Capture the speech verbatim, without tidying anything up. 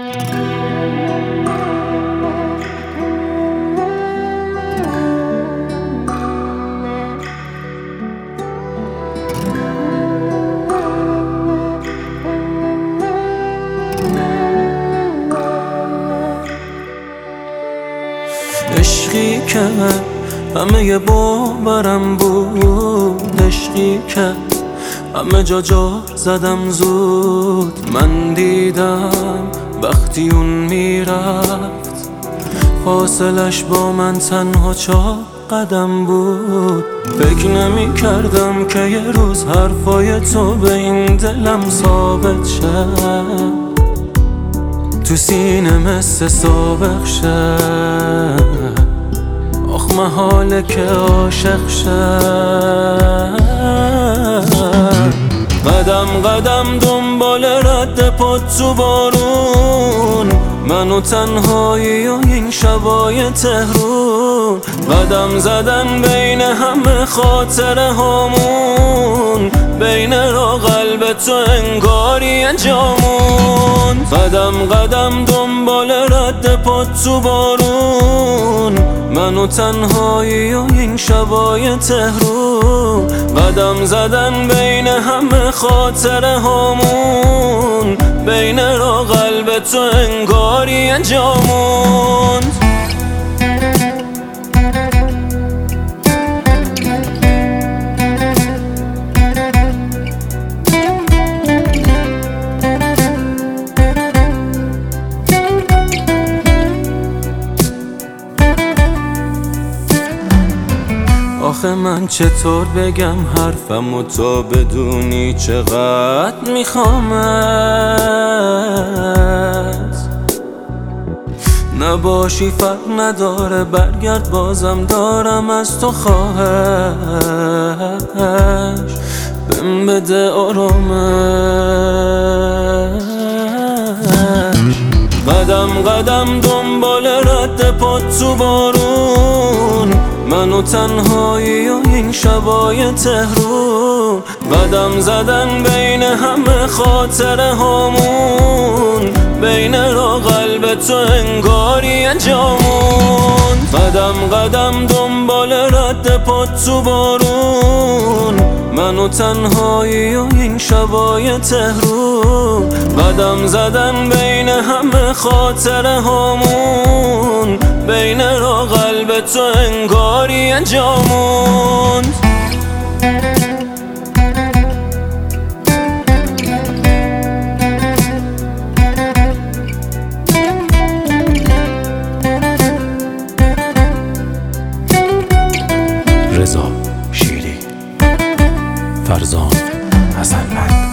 عشقی که همه ی باورم بود، عشقی که همه جا جا زدم زود. من دیدم وقتی اون میرفت فاصلش با من تنها چهار قدم بود. فکر نمی کردم که یه روز حرفای تو به این دلم ثابت شه، تو سینه مثل سابق شه. آخ محاله که عاشق شه. قدم قدم دنبال رد پات تو بارون، من و تنهایی و این شبای تهرون. قدم زدن بین همه خاطره هامون، بین را قلب تو انگاری جامون. قدم قدم دنبال رد پات تو بارون، من و تنهایی و این شبای تهرون. قدم زدن بین همه خاطره هامون، بین را قلب تو انگاری جامون. آخه من چطور بگم حرفمو تا بدونی چقدر میخوامت. نباشی فرق نداره، برگرد بازم دارم از تو خواهش. بهم بده آرامش. قدم قدم دنبال رد پات تو بارون، من و تنهایی و این شبای تهرون. قدم زدن بین همه خاطره هامون، بین را قلب تو انگاری جامون. قدم قدم دنبال رد پات تو بارون، من و تنهایی و این شبای تهرون. قدم زدن بین همه خاطره هامون، بین را قلب تو انگاری جامون. رضا شیری، فرزان حسن‌وند.